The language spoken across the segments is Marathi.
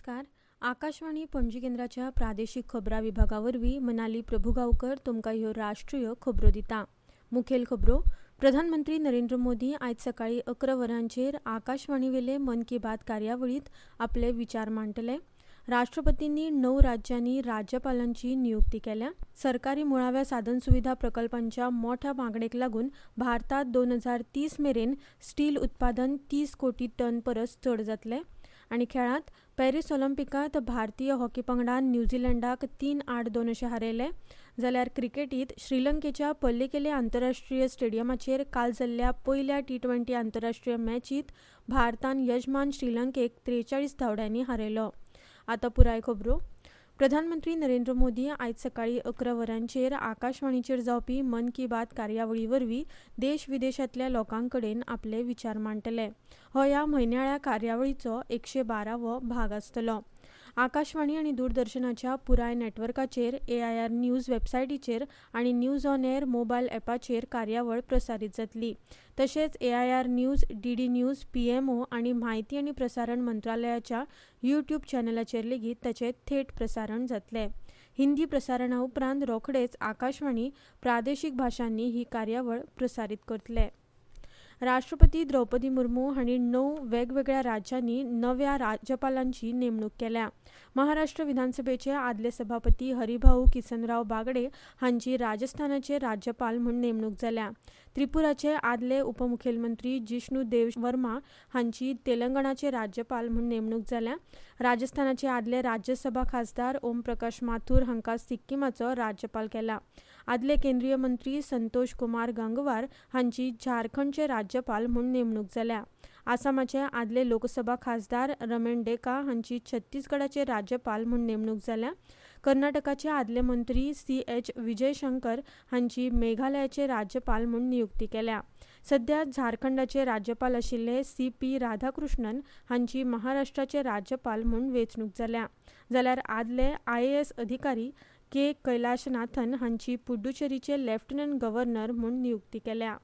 नमस्कार. आकाशवाणी पणजी केंद्राच्या प्रादेशीक खबरां विभागावरवीं मनाली प्रभुगांवकर तुमकां ह्यो राष्ट्रीय खबरो दिता. मुखेल खबरो. प्रधानमंत्री नरेंद्र मोदी आयज सकाळीं 11 वरांचेर आकाशवाणीवेले मन की बात कार्यावळींत आपले विचार मांडटले. राष्ट्रपतींनी 9 राज्यांनी राज्यपालांची नियुक्ती केल्या. सरकारी मुळाव्या साधनसुविधा प्रकल्पांच्या मोठ्या मागणेक लागून भारतात 2030 मेरेन स्टील उत्पादन 30 कोटी टन परस चड जातले. आनी खेळांत पॅरीस ऑलिंपिकांत भारतीय हॉकी पंगडान न्यूझीलंडाक 3-8-2 अशें हारयले. जाल्यार क्रिकेटींत श्रीलंकेच्या पल्लिकेले आंतरराष्ट्रीय स्टेडियमाचेर काल जाल्ल्या पयल्या T20 आंतरराष्ट्रीय मॅचींत भारतान यजमान श्रीलंकेक 43 धांवड्यांनी हारयलो. आतां पुराय खबरो. प्रधानमंत्री नरेंद्र मोदी आयज सकाळीं 11 वरांचेर आकाशवाणीचेर जावपी मन की बात कार्यावळी वरवीं देश विदेशांतल्या लोकां कडेन आपले विचार मांडटले. हो ह्या म्हयन्याळ्या कार्यावळीचो 112वो भाग आसतलो. आकाशवाणी आनी दूरदर्शनाच्या पुराय नॅटवर्काचेर AIR न्यूज वेबसायटीचेर आनी न्यूज ऑन एअर मोबायल ॲपाचेर कार्यावळ प्रसारीत जातली. तशेंच AIR news, DD news, PMO आनी म्हायती आनी प्रसारण मंत्रालयाच्या YouTube चॅनलाचेर लेगीत ताचें थेट प्रसारण जातलें. हिंदी प्रसारणा उपरांत रोखडेच आकाशवाणी प्रादेशीक भाशांनी ही कार्यावळ प्रसारीत करतले. राष्ट्रपती द्रौपदी मुर्मू हांणी 9 वेगवेगळ्या राज्यांनी नव्या राज्यपालांची नेमणूक केल्या. महाराष्ट्र विधानसभेचे आदले सभापती हरिभाऊ किसनराव बागडे हांची राजस्थानाचे राज्यपाल म्हूण नेमणूक जाल्या. त्रिपुराचे आदले उपमुखेलमंत्री जिष्णू देव वर्मा हांची तेलंगणाचे राज्यपाल म्हूण नेमणूक जाल्या. राजस्थानाचे आदले राज्यसभा खासदार ओम प्रकाश माथूर हांकां सिक्कीमाचो राज्यपाल केला. आदले केंद्रीय मंत्री संतोष कुमार गंगवार हांची झारखंडचे राज्यपाल म्हूण नेमणूक जाल्या. आसामाचे आदले लोकसभा खासदार रमेन डेका हांची छत्तीसगडाचे राज्यपाल म्हूण नेमणूक जाल्या. कर्नाटकाचे आदले मंत्री CH विजयशंकर हांची मेघालयाचे राज्यपाल म्हूण नियुक्ती केल्या. सध्या झारखंडाचे राज्यपाल आशिल्ले CP राधाकृष्णन हांची महाराष्ट्राचे राज्यपाल म्हूण वेंचणूक जाल्या. जाल्यार आदले IAS अधिकारी K कैलाशनाथन हांची पुडुचेरीचे लेफ्टनंट गव्हर्नर म्हूण नियुक्ती केल्या.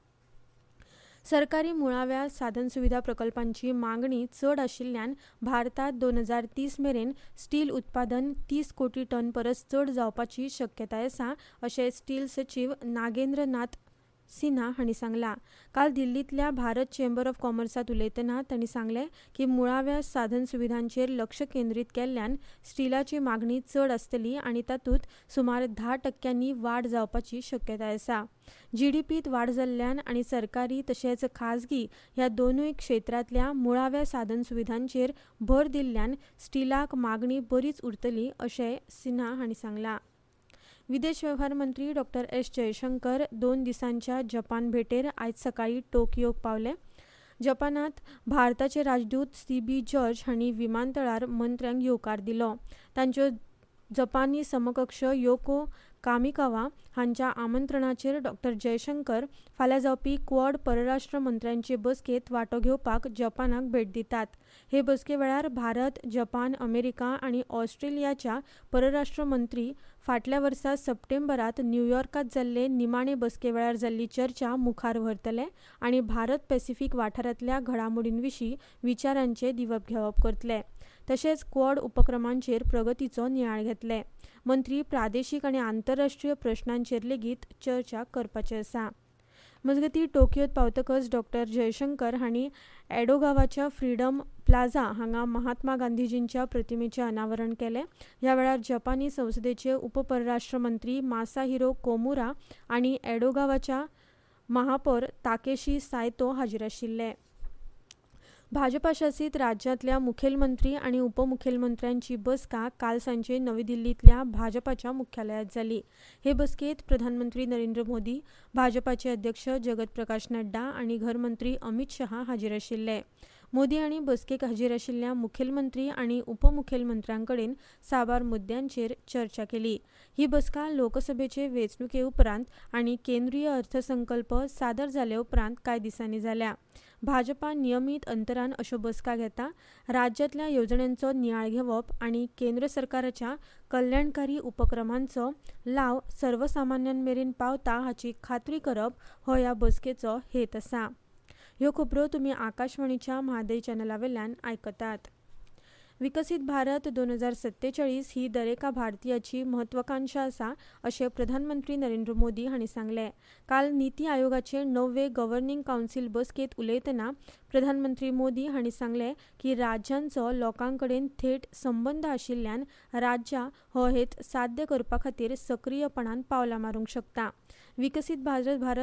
सरकारी मुळाव्या साधनसुविधा प्रकल्पांची मागणी चड आशिल्ल्यान भारतात 2030 मेरेन स्टील उत्पादन 30 कोटी टन परस चड जावपाची शक्यताय आसा अशें स्टील सचीव नागेंद्र नाथ सिन्हा हांणी सांगलां. काल दिल्लींतल्या भारत चेंबर ऑफ कॉमर्सात उलयतना तांणी सांगलें की मुळाव्या साधनसुविधांचेर लक्ष केंद्रीत केल्ल्यान स्टीलाची मागणी चड आसतली आनी तातूंत सुमार 10% वाड जावपाची शक्यताय आसा. GDPत वाड जाल्ल्यान आनी सरकारी तशेंच खाजगी ह्या दोनूय क्षेत्रांतल्या मुळाव्या साधनसुविधांचेर भर दिल्ल्यान स्टीलाक मागणी बरीच उरतली अशें सिन्हा हांणी सांगलां. विदेश वेव्हार मंत्री डॉ. S. जयशंकर 2 दिसांच्या जपान भेटेर आयज सकाळीं टोकियोक पावले. जपानांत भारताचे राजदूत CB जॉर्ज हांणी विमानतळार मंत्र्यांक येवकार दिलो. तांच्यो जपानी समकक्ष योको कामिकावा हांच्या आमंत्रणाचेर डॉ. जयशंकर फाल्यां जावपी क्वाड परराष्ट्र मंत्र्यांचे बसकेंत वांटो घेवपाक जपानाक भेट दितात. हे बसके वेळार भारत, जपान, अमेरिका आनी ऑस्ट्रेलियाच्या परराष्ट्र मंत्री फाटल्या वर्सा सप्टेंबरांत न्यूयॉर्कांत जाल्ले निमाणे बसके वेळार जाल्ली चर्चा मुखार व्हरतले आनी भारत पॅसिफीक वाठारांतल्या घडामोडींविशीं विचारांचे दिवप घेवप करतले. तशेंच क्वाड उपक्रमांचेर प्रगतीचो नियाळ घेतले. मंत्री प्रादेशीक आनी आंतरराष्ट्रीय प्रश्नांचेर लेगीत चर्चा करपाचे आसा. मजगतीं टोकियोत पावतकच डॉ. जयशंकर हांणी एडो गांवाच्या फ्रीडम प्लाझा हांगा महात्मा गांधीजींच्या प्रतिमेचें अनावरण केलें. ह्या वेळार जपानी संसदेचे उपपरराष्ट्र मंत्री मासाहिरो कोमुरा आनी एडो गांवाच्या महापौर ताकेशी सायतो हाजीर आशिल्ले. भाजपा शासीत राज्यांतल्या मुखेलमंत्री आनी उपमुखेलमंत्र्यांची बसका काल सांजे नवी दिल्लींतल्या भाजपाच्या मुख्यालयात जाली. हे बसकेंत प्रधानमंत्री नरेंद्र मोदी, भाजपाचे अध्यक्ष जगत प्रकाश नड्डा आनी घरमंत्री अमित शहा हाजीर आशिल्ले. मोदी हांणी बसकेक हाजीर आशिल्ल्या मुखेलमंत्री आनी उपमुखेलमंत्र्यांकडेन साबार मुद्द्यांचेर चर्चा केली. ही बसका लोकसभेचे वेंचणुके उपरांत आनी केंद्रीय अर्थसंकल्प सादर जाले उपरांत कांय दिसांनी जाल्या. भाजपा नियमीत अंतरान अश्यो बसका घेता. राज्यांतल्या येवजण्यांचो नियाळ घेवप आनी केंद्र सरकाराच्या कल्याणकारी उपक्रमांचो लाव सर्वसामान्यां मेरेन पावता हाची खात्री करप हो ह्या बसकेचो हेत आसा. ह्यो खबरो तुमी आकाशवाणीच्या म्हादय चॅनला वेल्यान आयकतात. विकसित भारत 2047 ही दरेका भारतीयाची म्हत्वाकांक्षा आसा अशें प्रधानमंत्री नरेंद्र मोदी हांणी सांगलें. काल नीती आयोगाचे 9वे गव्हर्निंग कावन्सिल बसकेंत उलयतना प्रधानमंत्री मोदी हांणी सांगलें की राज्यांचो लोकांकडेन थेट संबंद आशिल्ल्यान राज्यां हो हेत साध्य करपा खातीर सक्रीयपणान पावलां मारूंक शकता. विकसित भारत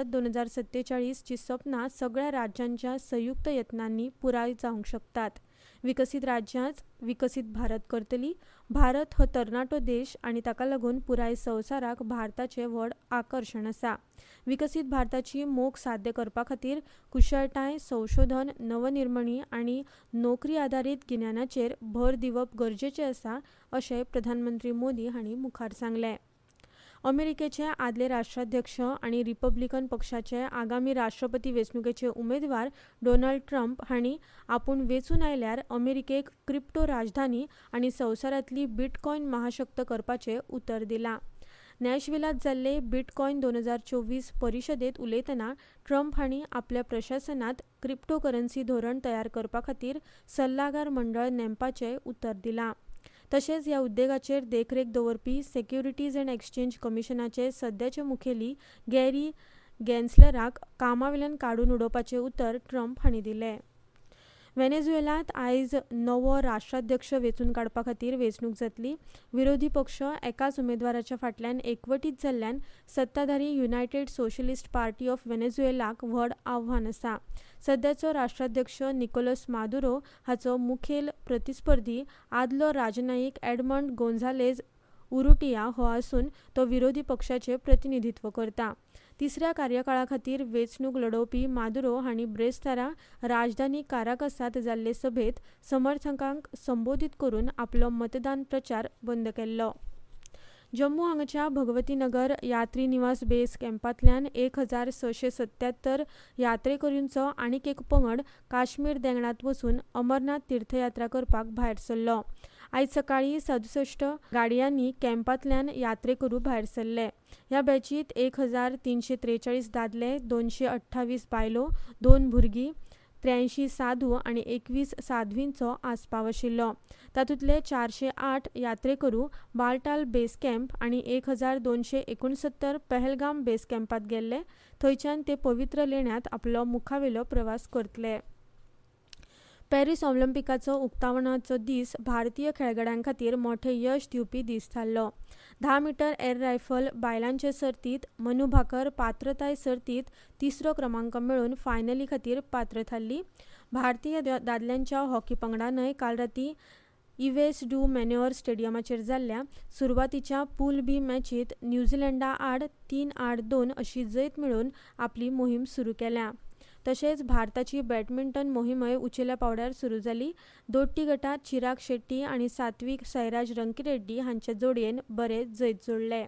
2047 ची सपनां सगळ्या राज्यांच्या संयुक्त यत्नांनी पुराय जावंक शकतात. विकसित राज्याच विकसित भारत करतली. भारत हो तरणाटो देश आनी ताका लागून पुराय संवसाराक भारताचें व्हड आकर्शण आसा. विकसित भारताची मोख साध्य करपा खातीर कुशळटाय, संशोधन, नवनिर्मणी आनी नोकरी आदारीत गिन्यानाचेर भर दिवप गरजेचें आसा अशें प्रधानमंत्री मोदी हांणी मुखार सांगलें. अमेरिकेचे आदले राष्ट्राध्यक्ष आनी रिपब्लिकन पक्षाचे आगामी राष्ट्रपती वेंचणुकेचे उमेदवार डोनाल्ड ट्रम्प हांणी आपूण वेंचून आयल्यार अमेरिकेक क्रिप्टो राजधानी आनी संवसारांतली बिटकॉयन महाशक्त करपाचें उतर दिलां. नॅशविलांत जाल्ले बिटकॉयन 2024 परिशदेंत उलयतना ट्रम्प हांणी आपल्या प्रशासनांत क्रिप्टोकरन्सी धोरण तयार करपा खातीर सल्लागार मंडळ नेमपाचें उतर दिलां. तशेंच ह्या उद्देगाचेर देखरेख दवरपी सेक्युरिटीज अँड एक्सचेंज कमिशनाचे सद्याचे मुखेली गॅरी गॅन्सलराक कामावेल्यान काडून उडोवपाचें उतर ट्रम्प हांणी दिलें. व्हेनेझुएलांत आयज नवो राष्ट्राध्यक्ष वेंचून काडपा खातीर वेंचणूक जातली. विरोधी पक्ष एकाच उमेदवाराच्या फाटल्यान एकवटीत जाल्ल्यान सत्ताधारी युनायटेड सोशलिस्ट पार्टी ऑफ व्हेनेझुएलाक व्हड आव्हान आसा. सद्याचो राष्ट्राध्यक्ष निकोलस मादुरो हाचो मुखेल प्रतिस्पर्धी आदलो राजनयिक एडमंड गोंझालेज उरुटिया हो आसून तो विरोधी पक्षाचें प्रतिनिधित्व करता. तिसऱ्या कार्यकाळा खातीर वेंचणूक लडोवपी मादुरो हांणी ब्रेस्तारा राजधानी काराकासांत जाल्ले सभेत समर्थकांक संबोधीत करून आपलो मतदान प्रचार बंद केल्लो. जम्मू हांगाच्या भगवती नगर यात्री निवास बेस कॅम्पांतल्यान 1677 यात्रेकरूंचो आनीक एक पंगड काश्मीर देंगणांत वचून अमरनाथ तीर्थयात्रा करपाक भायर सरलो. आयज सकाळीं 67 गाडयांनी कॅम्पांतल्यान यात्रेकरू भायर सरले. ह्या बॅचींत 1343 दादले, 228 बायलो, 2 भुरगीं, 83 साधू आनी 21 साध्वींचो आस्पाव आशिल्लो. तातूंतले 408 यात्रेकरू बालटाल बेस कॅम्प आनी 1269 पहलगाम बेस कॅम्पांत गेल्ले. थंयच्यान ते पवित्र लेण्यांत आपलो मुखावेलो प्रवास करतले. पॅरीस ऑलिंपिकाचो उक्तावणाचो दीस भारतीय खेळगड्यां खातीर मोठें यश दिवपी दीस थारलो. 10 मीटर एअर रायफल बायलांचे सर्तींत मनु भाकर पात्रताय सर्तींत तिसरो क्रमांक मेळोवन फायनली खातीर पात्र थारली. भारतीय दादल्यांच्या हॉकी पंगडानय काल रातीं इवेस डू मॅन्युअर स्टेडियमाचेर जाल्ल्या सुरवातीच्या पूल बी मॅचींत न्यूझीलंडा आड 3-8-2 अशी जैत मेळोवन आपली मोहीम सुरू केल्या. तशेंच भारताची बॅडमिंटन मोहीमय उंचेल्या पांवड्यार सुरू जाली. दोट्टी गटात चिराग शेट्टी आनी सात्विक साईराज रंकीरेड्डी हांचे जोडयेन बरे जैत जोडले.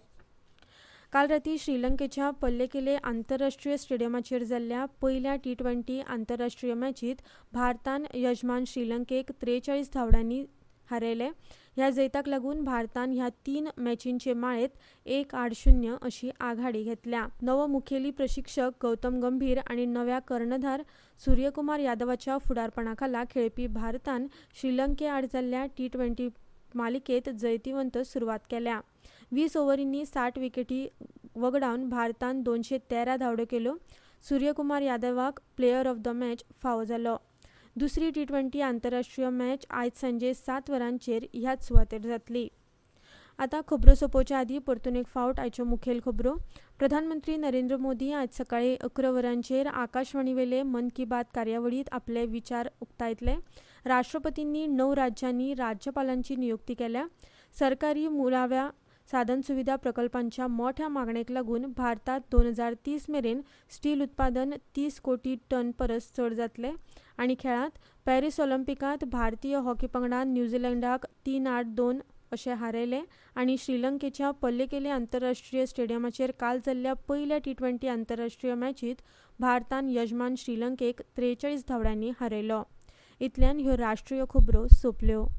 काल रातीं श्रीलंकेच्या पल्लेकेले आंतरराष्ट्रीय स्टेडियमाचेर जाल्ल्या पयल्या T20 आंतरराष्ट्रीय मॅचींत भारतान यजमान श्रीलंकेक 43 धांवड्यांनी हारयले. ह्या जैताक लागून भारतान ह्या 3 मॅचींचे माळेंत 1-0 अशी आघाडी घेतल्या. नवो मुखेली प्रशिक्षक गौतम गंभीर आनी नव्या कर्णधार सूर्यकुमार यादवाच्या फुडारपणाखाला खेळपी भारतान श्रीलंके आड जाल्ल्या T20 मालिकेत जैतिवंत सुरवात केल्या. 20 ओव्हरींनी 60 विकेटी वगडावन भारतान 213 धांवड्यो केल्यो. सूर्यकुमार यादवाक प्लेयर ऑफ द मॅच फावो जालो. दुसरी T20 आंतरराष्ट्रीय मॅच आयज सांजे 7 वरांचेर ह्याच सुवातेर जातली. आतां खबरो सोंपोवचे आदीं परतून एक फावट आयच्यो मुखेल खबरो. प्रधानमंत्री नरेंद्र मोदी आयज सकाळीं 11 वरांचेर आकाशवाणीवेले मन की बात कार्यावळींत आपले विचार उक्तायतले. राष्ट्रपतींनी 9 राज्यांनी राज्यपालांची नियुक्ती केल्या. सरकारी मुळाव्या साधनसुविधा प्रकल्पांच्या मोठ्या मागणेक लागून भारतात 2030 मेरेन स्टील उत्पादन 30 कोटी टन परस चड जातले. आनी खेळांत पॅरीस ऑलिंपिकांत भारतीय हॉकी पंगडान न्यूझीलंडाक 3-8-2 अशें हारयले आनी श्रीलंकेच्या पल्लेकेले आंतरराष्ट्रीय स्टेडियमाचेर काल जाल्ल्या पयल्या T20 आंतरराष्ट्रीय मॅचींत भारतान यजमान श्रीलंकेक 43 धांवड्यांनी हारयलो. इतल्यान ह्यो राष्ट्रीय खबरो सोंपल्यो.